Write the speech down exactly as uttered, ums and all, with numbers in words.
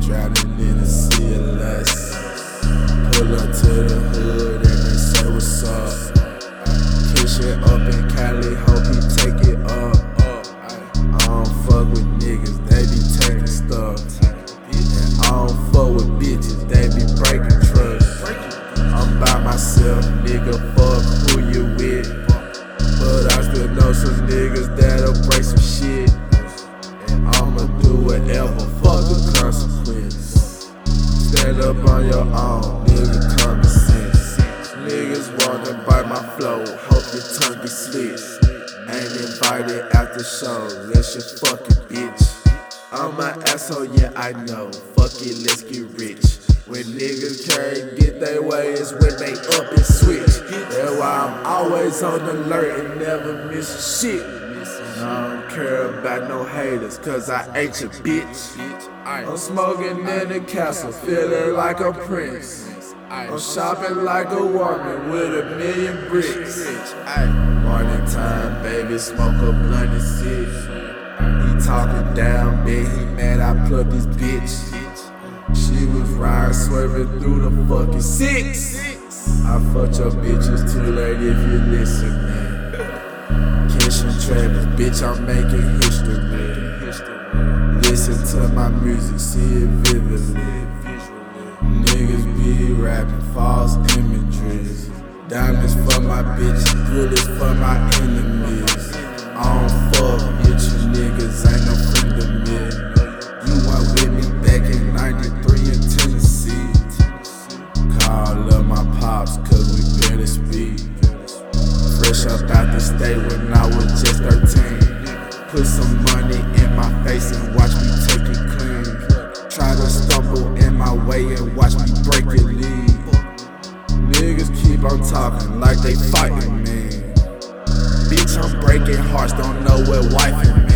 Drowning in the sea of lust. Pull up to the hood and they say what's up. Kiss it up in Cali, hope he take it up. I don't fuck with niggas, they be taking stuff. And I don't fuck with bitches, they be breaking trust. I'm by myself, nigga, fuck who you with. But I still know some niggas that'll break some shit. And I'ma do whatever, fuck the consequence. Stand up on your own, nigga, common sense. Niggas wanna bite my flow, hope your tongue get slit. Ain't invited after show, let's just fuck it, bitch. I'm an asshole, yeah I know, fuck it, let's get rich. When niggas can't get their way is when they up and switch. That's why I'm always on alert and never miss shit. And I don't care about no haters, cause I ain't your bitch. I'm smoking in the castle, feeling like a prince. I'm shopping like a woman with a million bricks. Morning time, baby, smoke a blunt and sit. He talking down, bitch, he mad I plugged this bitch. She was riding, swerving through the fucking six. I fucked your bitches too late if you listen, man. Kissing Travis, bitch, I'm making history. Listen to my music, see it vividly. Niggas be rapping false imageries. Diamonds for my bitches, bullets for my enemies. I don't fuck with you niggas, ain't no friend of me. You went with me back in ninety-three in Tennessee. Call up my pops, cause we better speak. Fresh up out the state when I was just thirteen. Put some money in my face and watch me take it clean. Try to stumble in my way and watch me break it lead. Niggas keep on talking like they fighting me. Bitch, I'm breaking hearts, don't know what wifing me.